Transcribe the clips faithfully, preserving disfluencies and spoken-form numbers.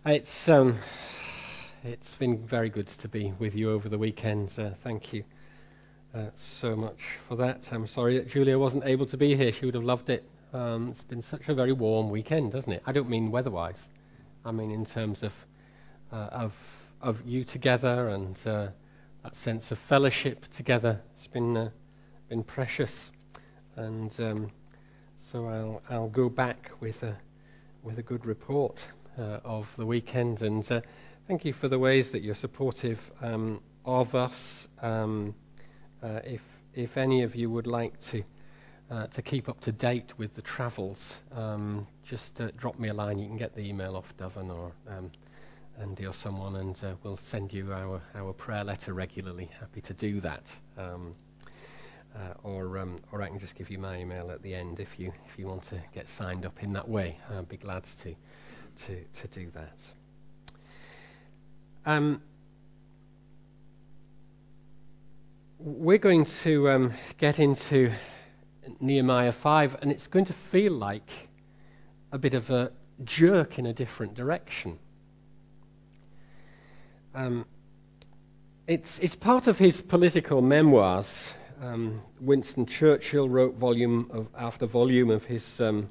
It's um, it's been very good to be with you over the weekend. Uh, thank you uh, so much for that. I'm sorry that Julia wasn't able to be here. She would have loved it. Um, it's been such a very warm weekend, hasn't it? I don't mean weather-wise. I mean in terms of uh, of of you together and uh, that sense of fellowship together. It's been uh, been precious, and um, so I'll I'll go back with a with a good report Uh, of the weekend, and uh, thank you for the ways that you're supportive um, of us. Um, uh, if if any of you would like to uh, to keep up to date with the travels, um, just uh, drop me a line. You can get the email off Dovan or um, Andy or someone, and uh, we'll send you our our prayer letter regularly. Happy to do that. Um, uh, or um, or I can just give you my email at the end if you if you want to get signed up in that way. I'd be glad to. To, to do that. Um, we're going to um, get into Nehemiah five, and it's going to feel like a bit of a jerk in a different direction. Um, it's, it's part of his political memoirs. Um, Winston Churchill wrote volume of, after volume of his um,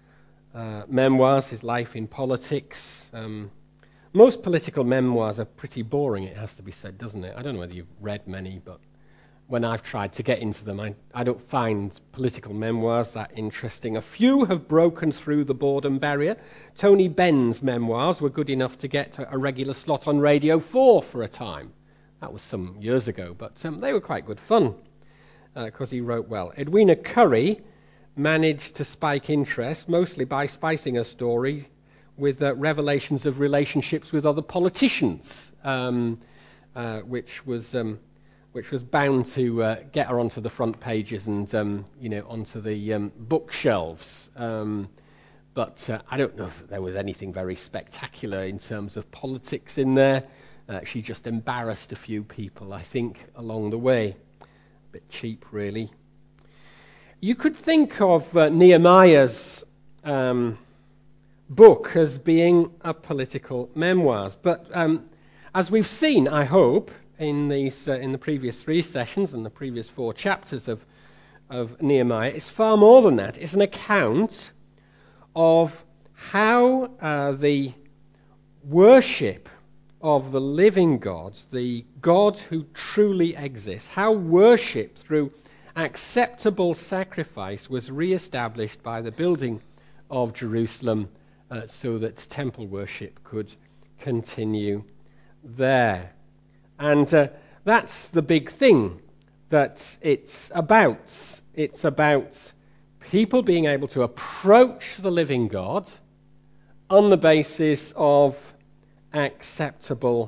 Uh, memoirs, his life in politics. Um, most political memoirs are pretty boring, it has to be said, doesn't it? I don't know whether you've read many, but when I've tried to get into them, I, I don't find political memoirs that interesting. A few have broken through the boredom barrier. Tony Benn's memoirs were good enough to get a regular slot on Radio four for a time. That was some years ago, but um, they were quite good fun, because uh, he wrote well. Edwina Currie managed to spike interest, mostly by spicing her story with uh, revelations of relationships with other politicians, um, uh, which was um, which was bound to uh, get her onto the front pages and um, you know onto the um, bookshelves. Um, but uh, I don't know if there was anything very spectacular in terms of politics in there. Uh, she just embarrassed a few people, I think, along the way. A bit cheap, really. You could think of uh, Nehemiah's um, book as being a political memoirs, but um, as we've seen, I hope, in these uh, in the previous three sessions and the previous four chapters of of Nehemiah, it's far more than that. It's an account of how uh, the worship of the living God, the God who truly exists, how worship through acceptable sacrifice was re-established by the building of Jerusalem uh, so that temple worship could continue there. And uh, that's the big thing that it's about. It's about people being able to approach the living God on the basis of acceptable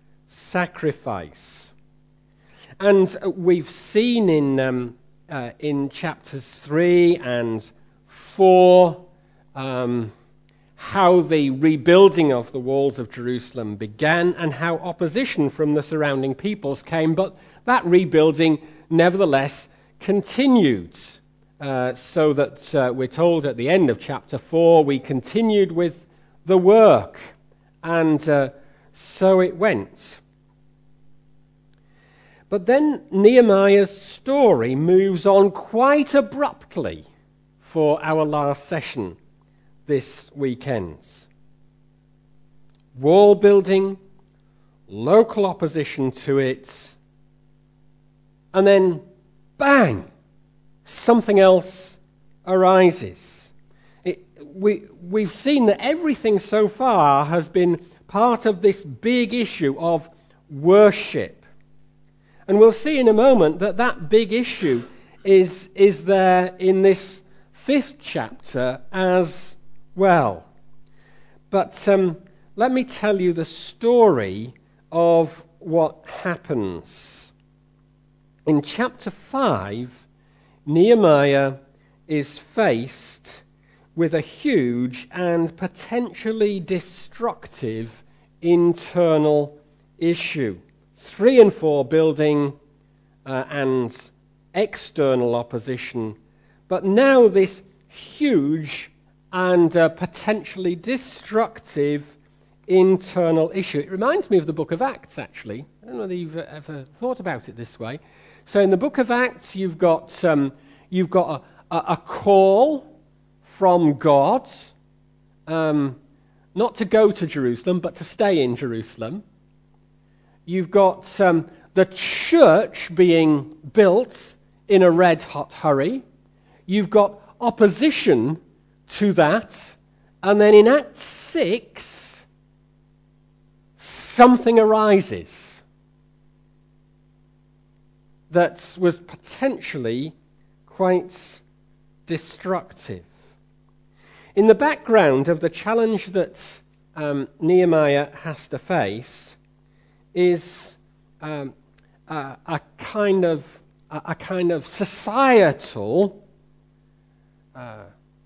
sacrifice. And we've seen in um, uh, in chapters three and four um, how the rebuilding of the walls of Jerusalem began and how opposition from the surrounding peoples came, but that rebuilding nevertheless continued. Uh, so that uh, we're told at the end of chapter four, we continued with the work, and uh, so it went. But then Nehemiah's story moves on quite abruptly for our last session this weekend. Wall building, local opposition to it, and then bang, something else arises. It, we, we've seen that everything so far has been part of this big issue of worship. And we'll see in a moment that that big issue is, is there in this fifth chapter as well. But um, let me tell you the story of what happens. In chapter five, Nehemiah is faced with a huge and potentially destructive internal issue. Three and four building uh, and external opposition, but now this huge and uh, potentially destructive internal issue. It reminds me of the book of Acts, actually. I don't know whether you've ever thought about it this way. So in the book of Acts, you've got, um, you've got a, a, a call from God, um, not to go to Jerusalem, but to stay in Jerusalem. You've got um, the church being built in a red-hot hurry. You've got opposition to that. And then in Acts six, something arises that was potentially quite destructive. In the background of the challenge that um, Nehemiah has to face is um, a, a kind of a, a kind of societal uh,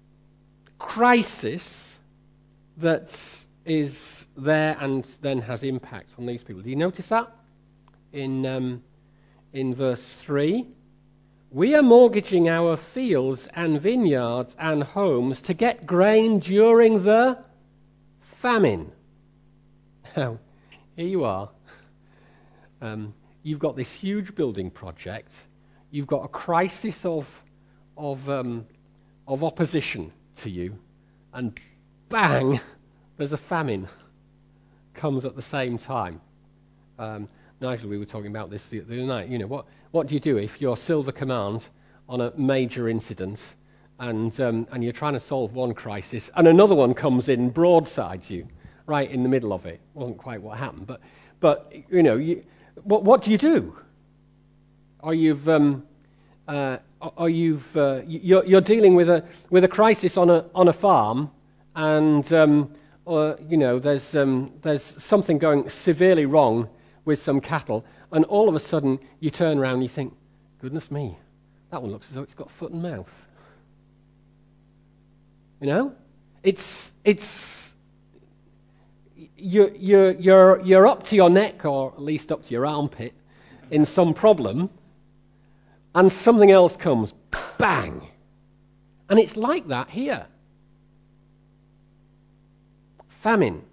crisis that is there and then has impact on these people. Do you notice that in um, in verse three? We are mortgaging our fields and vineyards and homes to get grain during the famine. Now, here you are. Um, you've got this huge building project. You've got a crisis of of um, of opposition to you, and bang, there's a famine comes at the same time. Um, Nigel, we were talking about this the other night. You know, what, what do you do if you're Silver Command on a major incident and um, and you're trying to solve one crisis and another one comes in broadsides you, right in the middle of it? Wasn't quite what happened, but but you know, you, what what do you do? Are you um, uh, are you uh, you're, you're dealing with a with a crisis on a on a farm, and um, or you know there's um, there's something going severely wrong with some cattle, and all of a sudden you turn around and you think, goodness me, that one looks as though it's got foot and mouth. You know, it's it's you're you're you're you're up to your neck, or at least up to your armpit, in some problem, and something else comes, bang, and it's like that here. Famine.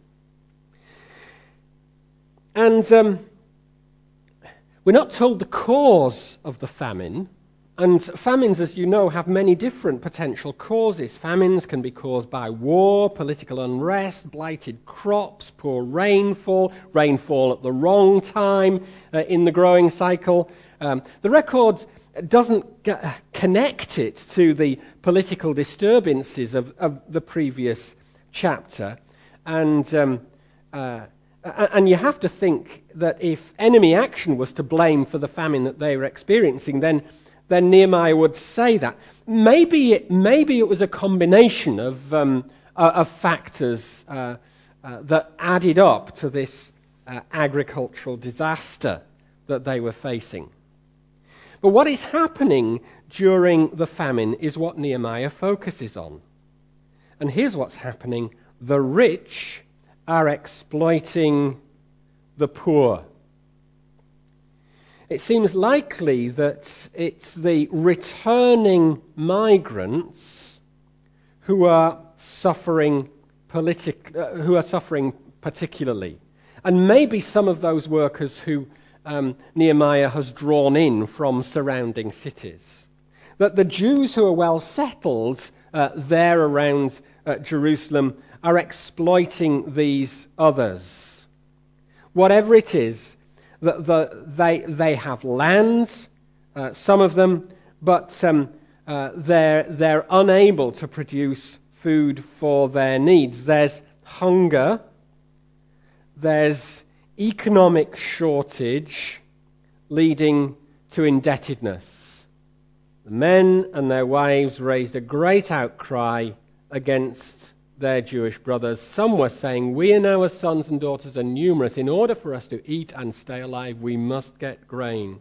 And um, we're not told the cause of the famine. And famines, as you know, have many different potential causes. Famines can be caused by war, political unrest, blighted crops, poor rainfall, rainfall at the wrong time uh, in the growing cycle. Um, the record doesn't get, uh, connect it to the political disturbances of, of the previous chapter. And... Um, uh, And you have to think that if enemy action was to blame for the famine that they were experiencing, then, then Nehemiah would say that. Maybe it, maybe it was a combination of, um, uh, of factors uh, uh, that added up to this uh, agricultural disaster that they were facing. But what is happening during the famine is what Nehemiah focuses on. And here's what's happening. The rich are exploiting the poor. It seems likely that it's the returning migrants who are suffering politic, uh, who are suffering particularly, and maybe some of those workers who um, Nehemiah has drawn in from surrounding cities. That the Jews who are well settled uh, there around uh, Jerusalem are exploiting these others. Whatever it is, the, the, they, they have lands, uh, some of them, but um, uh, they're, they're unable to produce food for their needs. There's hunger, there's economic shortage leading to indebtedness. The men and their wives raised a great outcry against their Jewish brothers. Some were saying, we and our sons and daughters are numerous. In order for us to eat and stay alive, we must get grain.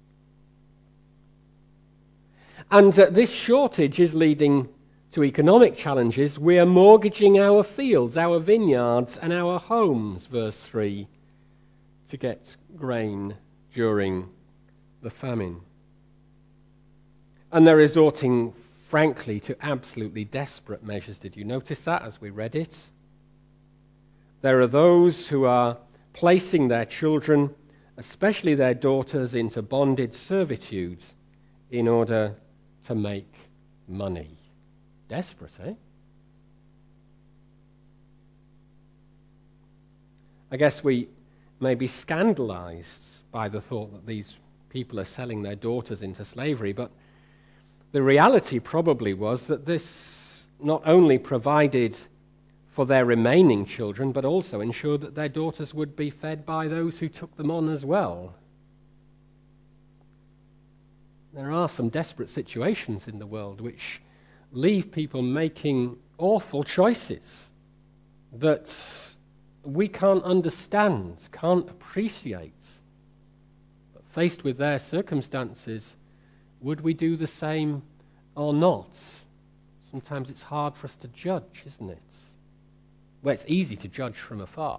And uh, this shortage is leading to economic challenges. We are mortgaging our fields, our vineyards, and our homes, verse three, to get grain during the famine. And they're resorting frankly, to absolutely desperate measures. Did you notice that as we read it? There are those who are placing their children, especially their daughters, into bonded servitude in order to make money. Desperate, eh? I guess we may be scandalized by the thought that these people are selling their daughters into slavery, but the reality probably was that this not only provided for their remaining children, but also ensured that their daughters would be fed by those who took them on as well. There are some desperate situations in the world which leave people making awful choices that we can't understand, can't appreciate. But faced with their circumstances, would we do the same or not? Sometimes it's hard for us to judge, isn't it? Well, it's easy to judge from afar,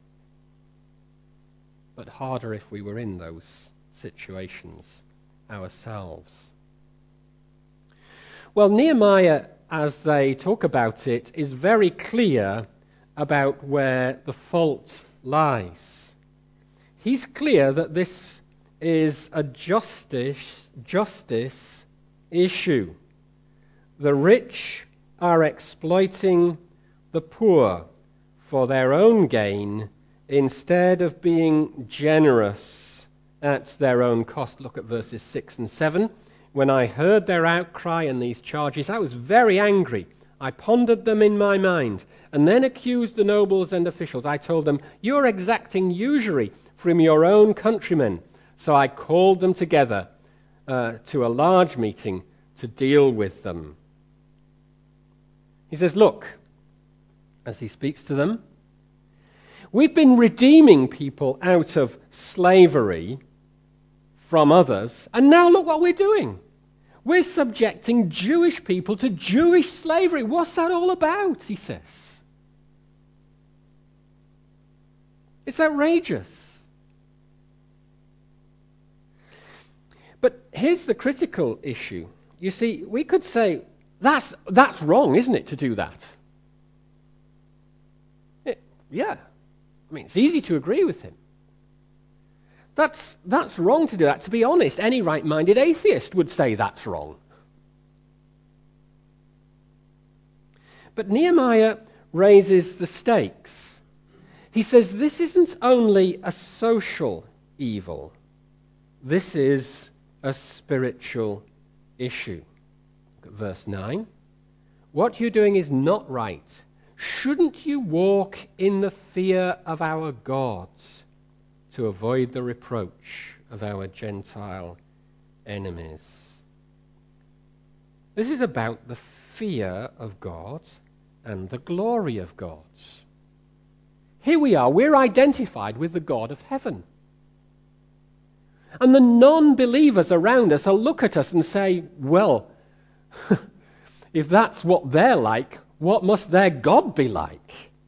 but harder if we were in those situations ourselves. Well, Nehemiah, as they talk about it, is very clear about where the fault lies. He's clear that this is a justice, justice issue. The rich are exploiting the poor for their own gain instead of being generous at their own cost. Look at verses six and seven. When I heard their outcry and these charges, I was very angry. I pondered them in my mind and then accused the nobles and officials. I told them, you're exacting usury from your own countrymen. So I called them together uh, to a large meeting to deal with them. He says, look, as he speaks to them, we've been redeeming people out of slavery from others, and now look what we're doing. We're subjecting Jewish people to Jewish slavery. What's that all about, he says. It's outrageous. But here's the critical issue. You see, we could say, that's, that's wrong, isn't it, to do that? It, yeah. I mean, it's easy to agree with him. That's, that's wrong to do that. To be honest, any right-minded atheist would say that's wrong. But Nehemiah raises the stakes. He says this isn't only a social evil. This is a spiritual issue. Look at verse nine. What you're doing is not right. Shouldn't you walk in the fear of our gods to avoid the reproach of our Gentile enemies? This is about the fear of God and the glory of God. Here we are, we're identified with the God of heaven. And the non-believers around us will look at us and say, well, if that's what they're like, what must their God be like?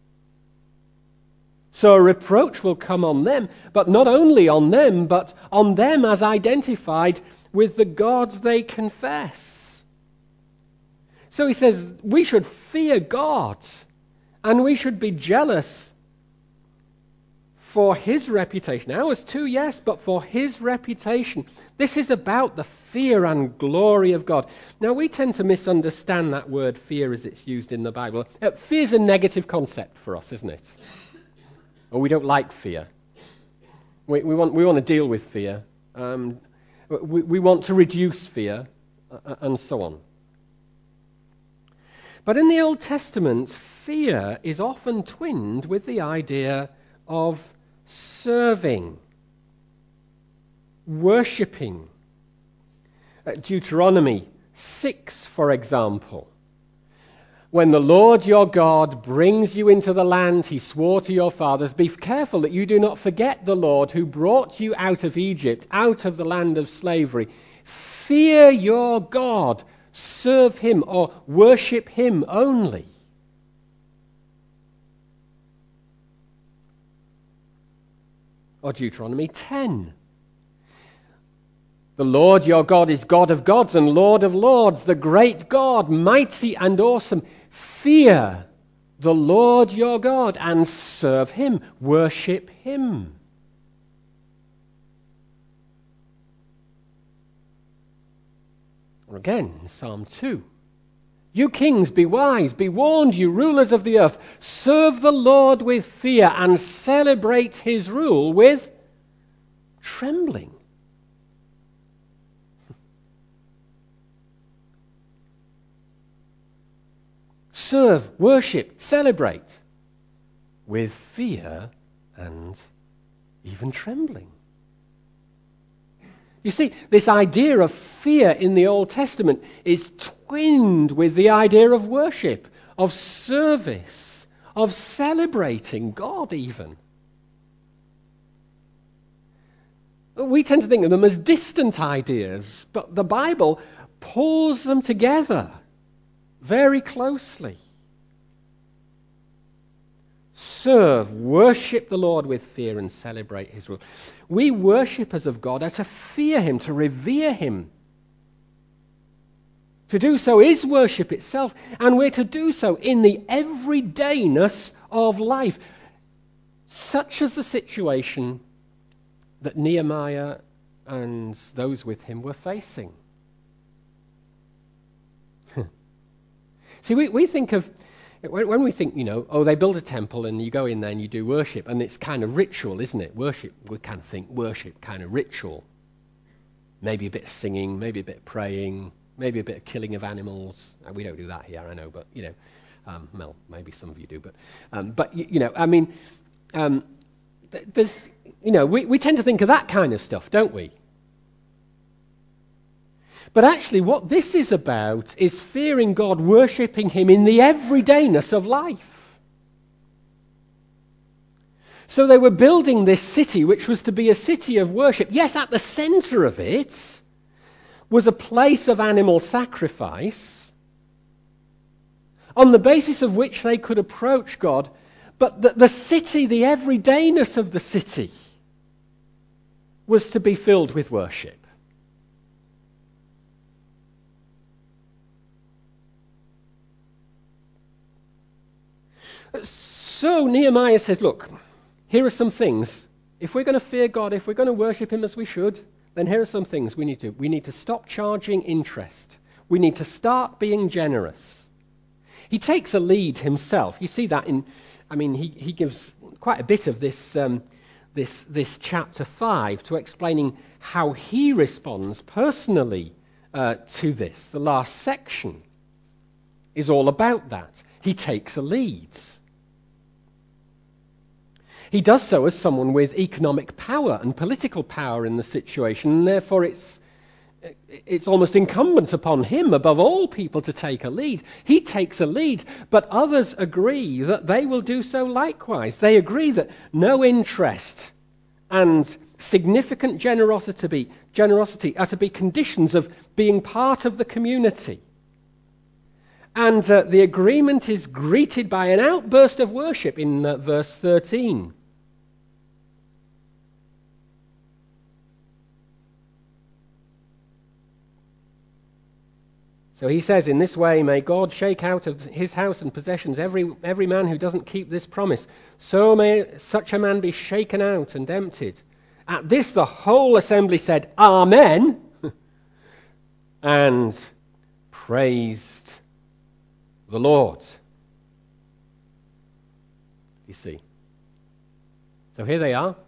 So a reproach will come on them, but not only on them, but on them as identified with the gods they confess. So he says we should fear God, and we should be jealous for his reputation. Ours too, yes, but for his reputation. This is about the fear and glory of God. Now, we tend to misunderstand that word fear as it's used in the Bible. Uh, fear is a negative concept for us, isn't it? Or we don't like fear. We, we, want, we want to deal with fear. Um, we, we want to reduce fear, uh, and so on. But in the Old Testament, fear is often twinned with the idea of serving, worshipping. Uh, Deuteronomy six, for example. When the Lord your God brings you into the land he swore to your fathers, be careful that you do not forget the Lord who brought you out of Egypt, out of the land of slavery. Fear your God, serve him, or worship him only. Or Deuteronomy ten. The Lord your God is God of gods and Lord of lords, the great God, mighty and awesome. Fear the Lord your God and serve him, worship him. Or again, in Psalm two. You kings, be wise, be warned, you rulers of the earth. Serve the Lord with fear and celebrate his rule with trembling. Serve, worship, celebrate with fear and even trembling. You see, this idea of fear in the Old Testament is twinned with the idea of worship, of service, of celebrating God even. We tend to think of them as distant ideas, but the Bible pulls them together very closely. Serve, worship the Lord with fear and celebrate his rule. We worshippers of God are to fear him, to revere him. To do so is worship itself, and we're to do so in the everydayness of life, such as the situation that Nehemiah and those with him were facing. See, we, we think of, when, when we think, you know, oh, they build a temple and you go in there and you do worship, and it's kind of ritual, isn't it? Worship, we kind of think worship, kind of ritual. Maybe a bit of singing, maybe a bit of praying, maybe a bit of killing of animals. We don't do that here, I know, but, you know, um, well, maybe some of you do, but, um, but you, you know, I mean, um, th- there's, you know, we, we tend to think of that kind of stuff, don't we? But actually what this is about is fearing God, worshipping him in the everydayness of life. So they were building this city, which was to be a city of worship. Yes, at the center of it was a place of animal sacrifice, on the basis of which they could approach God. But the, the city, the everydayness of the city, was to be filled with worship. So Nehemiah says, look, here are some things. If we're going to fear God, if we're going to worship him as we should, then here are some things we need to. We need to stop charging interest. We need to start being generous. He takes a lead himself. You see that in, I mean, he, he gives quite a bit of this, um, this, this chapter five to explaining how he responds personally uh, to this. The last section is all about that. He takes a lead. He does so as someone with economic power and political power in the situation, and therefore it's, it's almost incumbent upon him, above all people, to take a lead. He takes a lead, but others agree that they will do so likewise. They agree that no interest and significant generosity, generosity are to be conditions of being part of the community. And uh, the agreement is greeted by an outburst of worship in uh, verse thirteen. So he says, in this way, may God shake out of his house and possessions every, every man who doesn't keep this promise. So may such a man be shaken out and emptied. At this, the whole assembly said, Amen, and praised the Lord. You see. So here they are.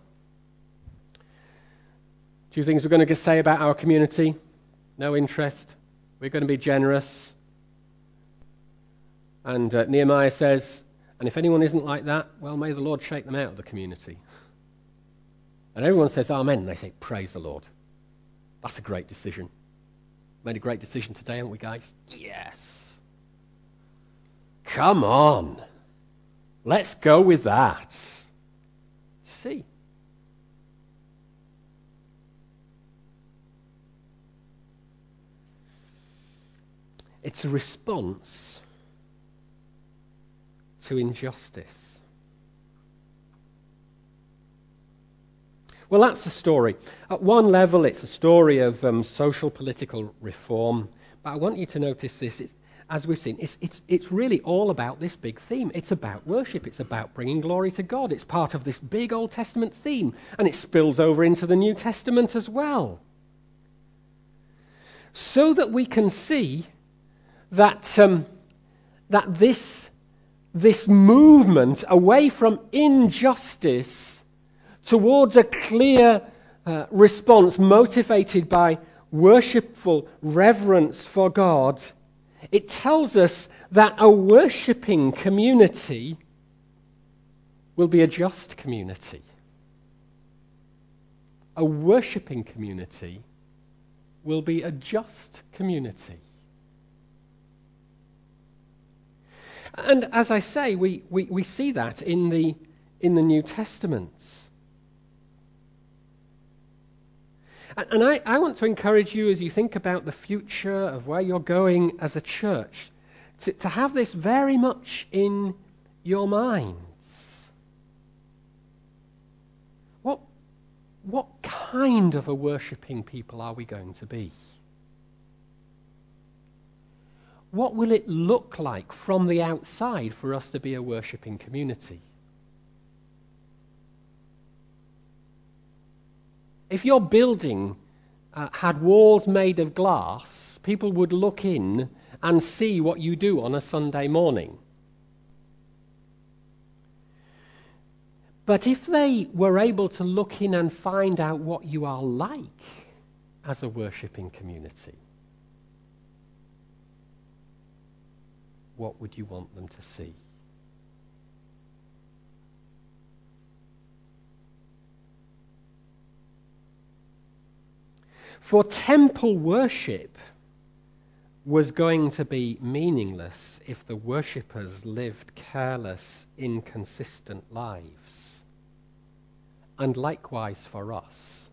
Two things we're going to say about our community. No interest. We're going to be generous. And uh, Nehemiah says, and if anyone isn't like that, well, may the Lord shake them out of the community. And everyone says, Amen. And they say, praise the Lord. That's a great decision. Made a great decision today, haven't we, guys? Yes. Come on. Let's go with that. See. It's a response to injustice. Well, that's the story. At one level, it's a story of um, social political reform. But I want you to notice this. It's, as we've seen, it's, it's, it's really all about this big theme. It's about worship. It's about bringing glory to God. It's part of this big Old Testament theme, and it spills over into the New Testament as well. So that we can see that, um, that this, this movement away from injustice towards a clear uh, response motivated by worshipful reverence for God, it tells us that a worshipping community will be a just community. A worshipping community will be a just community. And as I say, we, we, we see that in the, in the New Testament. And, and I, I want to encourage you, as you think about the future of where you're going as a church, to, to have this very much in your minds. What, what kind of a worshipping people are we going to be? What will it look like from the outside for us to be a worshipping community? If your building uh, had walls made of glass, people would look in and see what you do on a Sunday morning. But if they were able to look in and find out what you are like as a worshipping community, what would you want them to see? For temple worship was going to be meaningless if the worshippers lived careless, inconsistent lives. And likewise for us.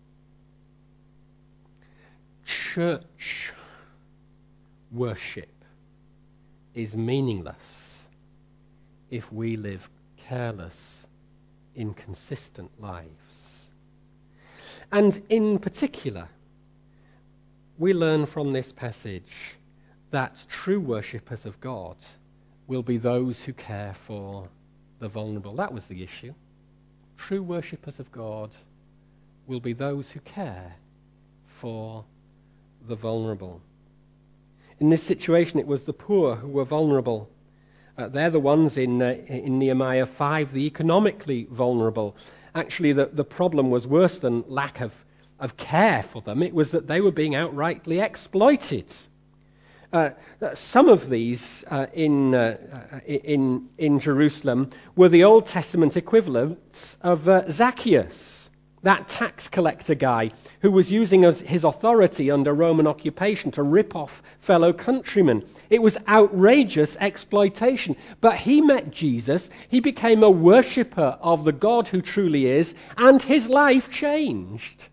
Church worship is meaningless if we live careless, inconsistent lives. And in particular, we learn from this passage that true worshippers of God will be those who care for the vulnerable. That was the issue. True worshippers of God will be those who care for the vulnerable. In this situation, it was the poor who were vulnerable. Uh, they're the ones in, uh, in Nehemiah five, the economically vulnerable. Actually, the, the problem was worse than lack of of care for them. It was that they were being outrightly exploited. Uh, some of these uh, in, uh, in, in Jerusalem were the Old Testament equivalents of uh, Zacchaeus, that tax collector guy who was using his authority under Roman occupation to rip off fellow countrymen. It was outrageous exploitation. But he met Jesus, he became a worshipper of the God who truly is, and his life changed.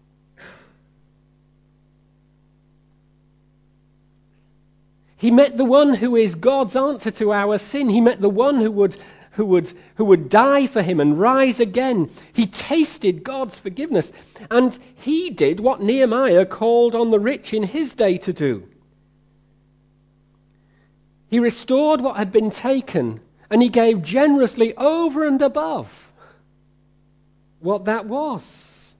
He met the one who is God's answer to our sin. He met the one who would, who would, who would die for him and rise again. He tasted God's forgiveness. And he did what Nehemiah called on the rich in his day to do. He restored what had been taken, and he gave generously over and above what that was.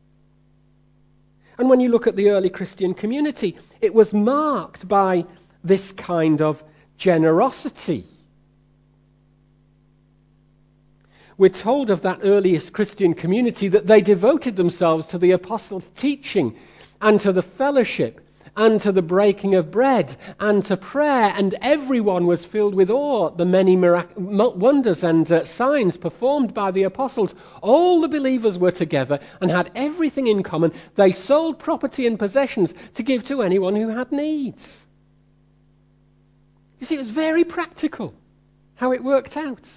And when you look at the early Christian community, it was marked by this kind of generosity. We're told of that earliest Christian community that they devoted themselves to the apostles' teaching and to the fellowship and to the breaking of bread and to prayer, and everyone was filled with awe at the many mirac- wonders and uh, signs performed by the apostles. All the believers were together and had everything in common. They sold property and possessions to give to anyone who had needs. You see, it was very practical how it worked out.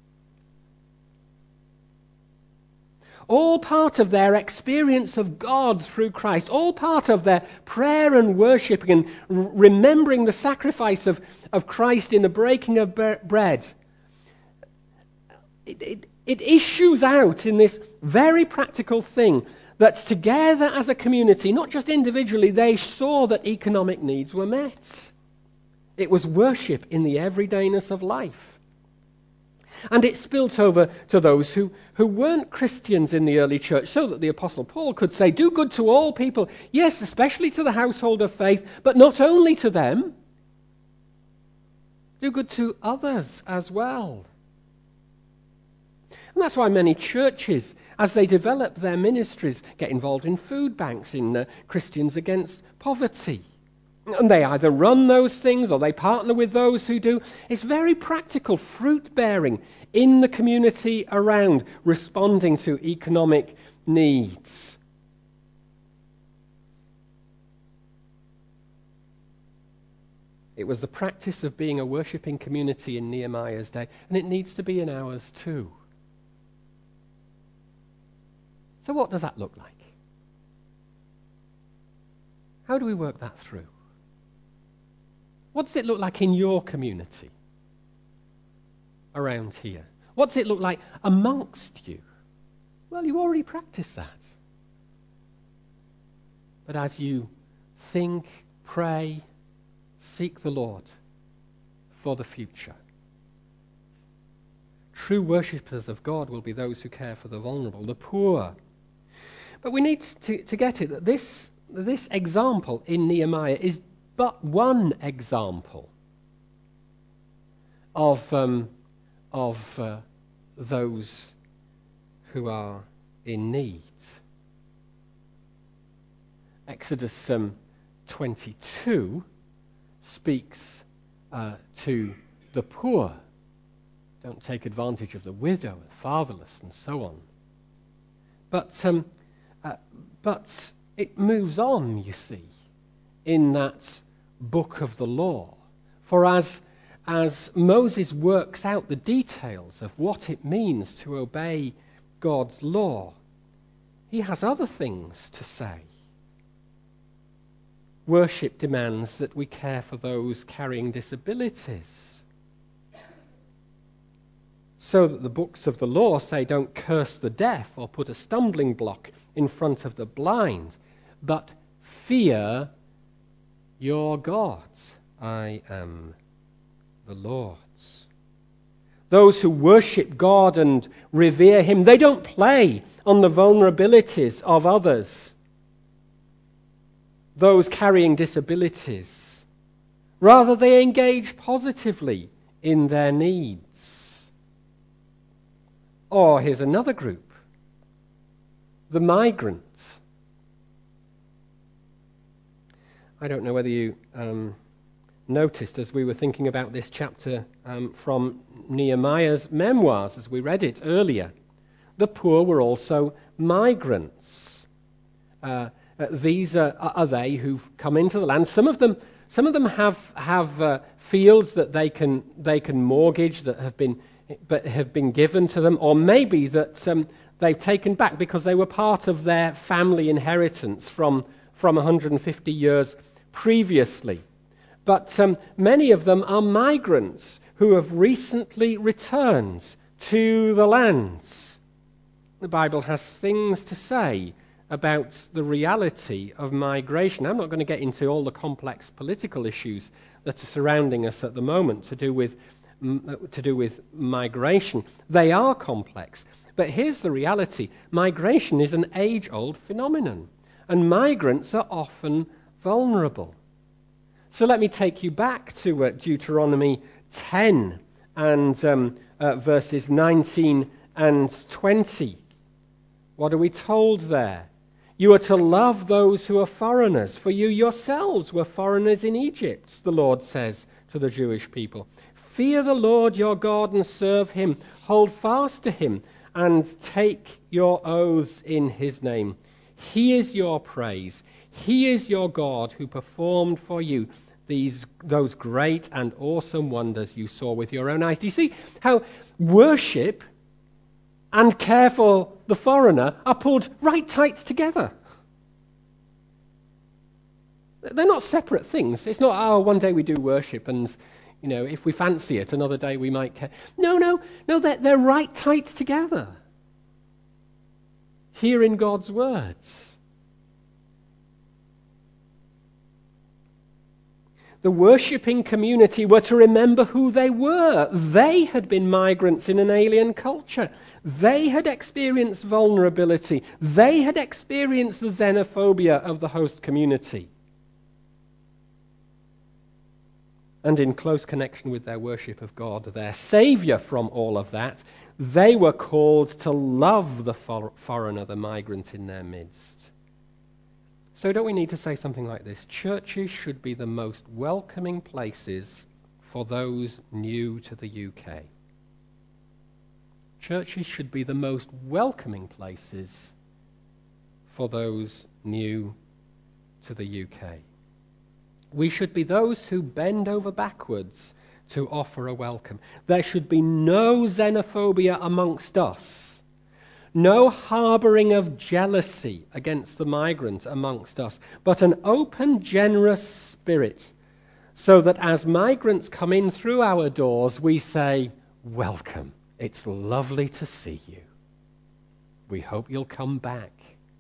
All part of their experience of God through Christ, all part of their prayer and worship and r- remembering the sacrifice of, of Christ in the breaking of bre- bread. It, it, it issues out in this very practical thing that together as a community, not just individually, they saw that economic needs were met. It was worship in the everydayness of life. And it spilt over to those who, who weren't Christians in the early church, so that the Apostle Paul could say, do good to all people, yes, especially to the household of faith, but not only to them, do good to others as well. And that's why many churches, as they develop their ministries, get involved in food banks, in uh, Christians Against Poverty. And they either run those things or they partner with those who do. It's very practical, fruit-bearing in the community around, responding to economic needs. It was the practice of being a worshipping community in Nehemiah's day, and it needs to be in ours too. So what does that look like? How do we work that through? What does it look like in your community around here? What does it look like amongst you? Well, you already practice that. But as you think, pray, seek the Lord for the future. True worshippers of God will be those who care for the vulnerable, the poor. But we need to, to get it that this, this example in Nehemiah is but one example of, um, of uh, those who are in need. Exodus um, twenty-two speaks uh, to the poor. Don't take advantage of the widow and fatherless and so on. But, um, uh, but it moves on, you see, in that book of the law. For as, as Moses works out the details of what it means to obey God's law, he has other things to say. Worship demands that we care for those carrying disabilities. So that the books of the law say don't curse the deaf or put a stumbling block in front of the blind, but fear your God. I am the Lord's. Those who worship God and revere him, they don't play on the vulnerabilities of others, those carrying disabilities. Rather, they engage positively in their needs. Or here's another group, the migrants. I don't know whether you um, noticed as we were thinking about this chapter um, from Nehemiah's memoirs as we read it earlier, the poor were also migrants. Uh, uh, these are, are they who've come into the land. Some of them, some of them have have uh, fields that they can they can mortgage that have been but have been given to them, or maybe that um, they've taken back because they were part of their family inheritance from from one hundred fifty years previously. But um, many of them are migrants who have recently returned to the lands. The Bible has things to say about the reality of migration. I'm not going to get into all the complex political issues that are surrounding us at the moment to do with to do with migration. They are complex. But here's the reality. Migration is an age-old phenomenon, and migrants are often vulnerable. So let me take you back to uh, Deuteronomy ten and um, uh, verses nineteen and twenty. What are we told there? You are to love those who are foreigners, for you yourselves were foreigners in Egypt, the Lord says to the Jewish people. Fear the Lord your God and serve him. Hold fast to him and take your oaths in his name. He is your praise. He is your God who performed for you these those great and awesome wonders you saw with your own eyes. Do you see how worship and care for the foreigner are pulled right tight together? They're not separate things. It's not, oh, one day we do worship and, you know, if we fancy it, another day we might care. No, no, no, they're, they're right tight together. Here in God's words. The worshipping community were to remember who they were. They had been migrants in an alien culture. They had experienced vulnerability. They had experienced the xenophobia of the host community. And in close connection with their worship of God, their Saviour from all of that, they were called to love the for- foreigner, the migrant in their midst. So don't we need to say something like this? Churches should be the most welcoming places for those new to the U K. Churches should be the most welcoming places for those new to the U K. We should be those who bend over backwards to offer a welcome. There should be no xenophobia amongst us, no harbouring of jealousy against the migrant amongst us, but an open, generous spirit, so that as migrants come in through our doors, we say, "Welcome. It's lovely to see you. We hope you'll come back.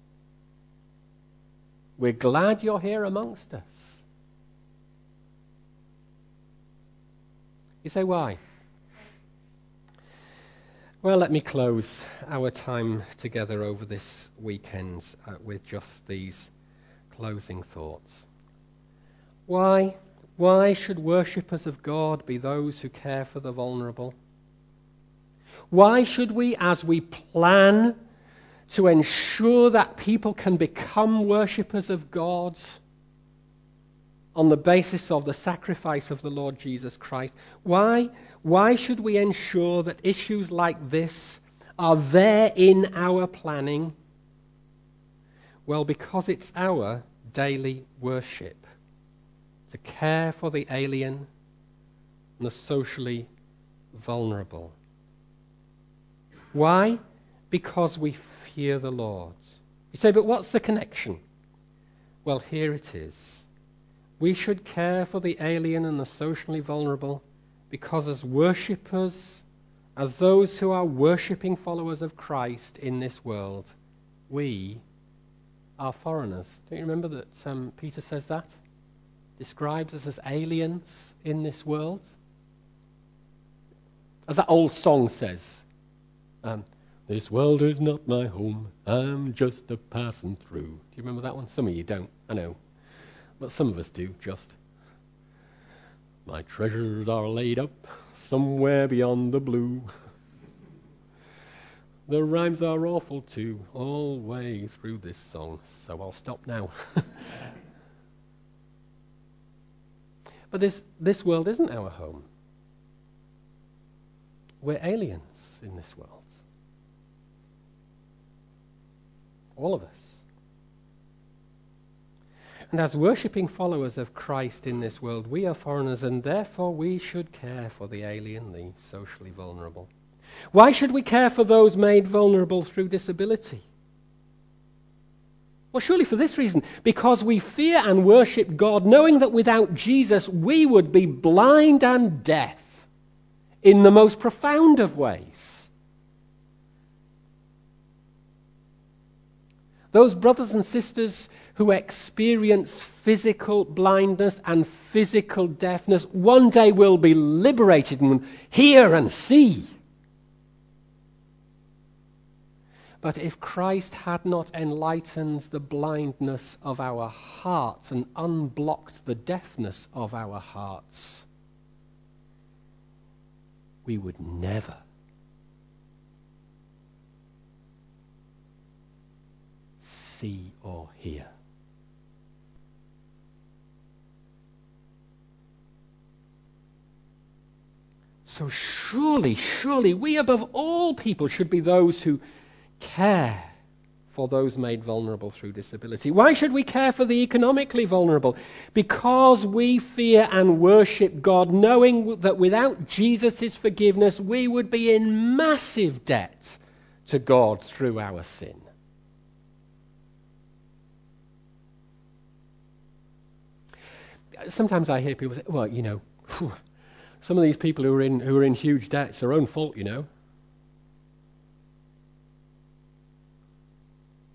We're glad you're here amongst us." You say, why? Well, let me close our time together over this weekend uh, with just these closing thoughts. Why? Why should worshippers of God be those who care for the vulnerable? Why should we, as we plan to ensure that people can become worshippers of God on the basis of the sacrifice of the Lord Jesus Christ, why, why should we ensure that issues like this are there in our planning? Well, because it's our daily worship to care for the alien and the socially vulnerable. Why? Because we fear the Lord. You say, but what's the connection? Well, here it is. We should care for the alien and the socially vulnerable because as worshippers, as those who are worshipping followers of Christ in this world, we are foreigners. Don't you remember that um, Peter says that? Describes us as aliens in this world. As that old song says, um, "This world is not my home, I'm just a passing through." Do you remember that one? Some of you don't, I know. But some of us do, just. "My treasures are laid up somewhere beyond the blue." The rhymes are awful too, all the way through this song, so I'll stop now. But this, this world isn't our home. We're aliens in this world. All of us. And as worshipping followers of Christ in this world, we are foreigners, and therefore we should care for the alien, the socially vulnerable. Why should we care for those made vulnerable through disability? Well, surely for this reason, because we fear and worship God, knowing that without Jesus we would be blind and deaf in the most profound of ways. Those brothers and sisters who experience physical blindness and physical deafness one day will be liberated and hear and see. But if Christ had not enlightened the blindness of our hearts and unblocked the deafness of our hearts, we would never see or hear. So surely, surely, we above all people should be those who care for those made vulnerable through disability. Why should we care for the economically vulnerable? Because we fear and worship God, knowing that without Jesus' forgiveness, we would be in massive debt to God through our sin. Sometimes I hear people say, well, you know, whew, some of these people who are in who are in huge debt, it's their own fault, you know.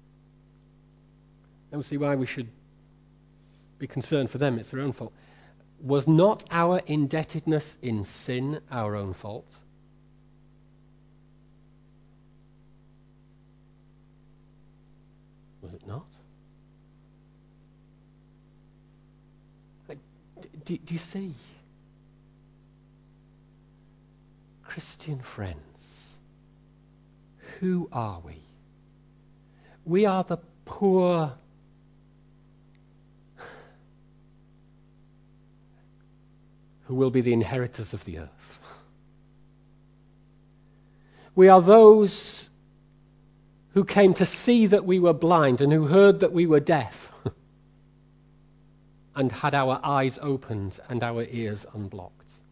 I don't see why we should be concerned for them. It's their own fault. Was not our indebtedness in sin our own fault? Was it not? Like, do, do you see? Christian friends, who are we? We are the poor who will be the inheritors of the earth. We are those who came to see that we were blind and who heard that we were deaf and had our eyes opened and our ears unblocked.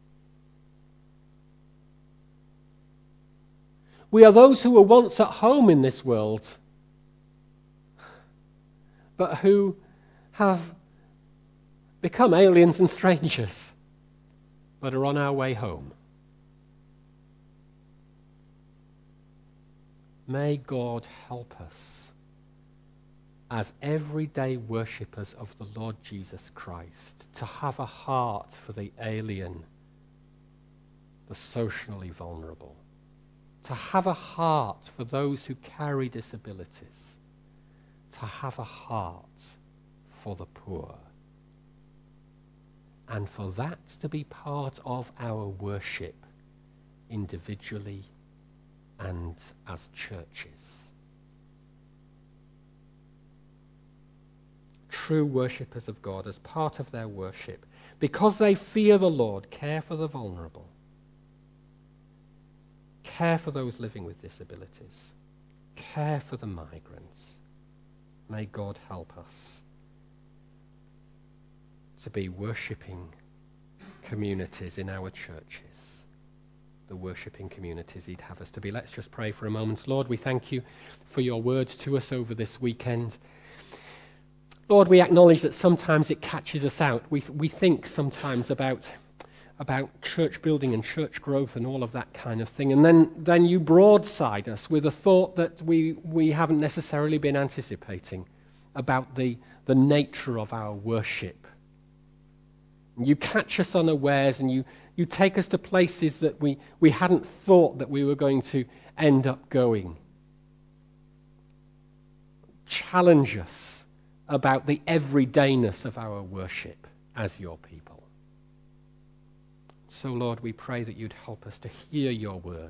We are those who were once at home in this world, but who have become aliens and strangers, but are on our way home. May God help us as everyday worshippers of the Lord Jesus Christ to have a heart for the alien, the socially vulnerable, to have a heart for those who carry disabilities, to have a heart for the poor, and for that to be part of our worship individually and as churches. True worshippers of God, as part of their worship, because they fear the Lord, care for the vulnerable, care for those living with disabilities, care for the migrants. May God help us to be worshipping communities in our churches, the worshipping communities He'd have us to be. Let's just pray for a moment. Lord, we thank you for your words to us over this weekend. Lord, we acknowledge that sometimes it catches us out. We, th- we think sometimes about about church building and church growth and all of that kind of thing. And then, then you broadside us with a thought that we, we haven't necessarily been anticipating about the, the nature of our worship. You catch us unawares and you, you take us to places that we, we hadn't thought that we were going to end up going. Challenge us about the everydayness of our worship as your people. So, Lord, we pray that you'd help us to hear your word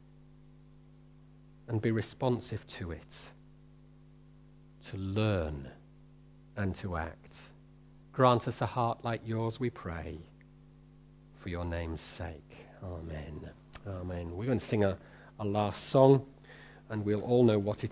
and be responsive to it, to learn and to act. Grant us a heart like yours, we pray, for your name's sake. Amen. Amen. We're going to sing a, a last song, and we'll all know what it is.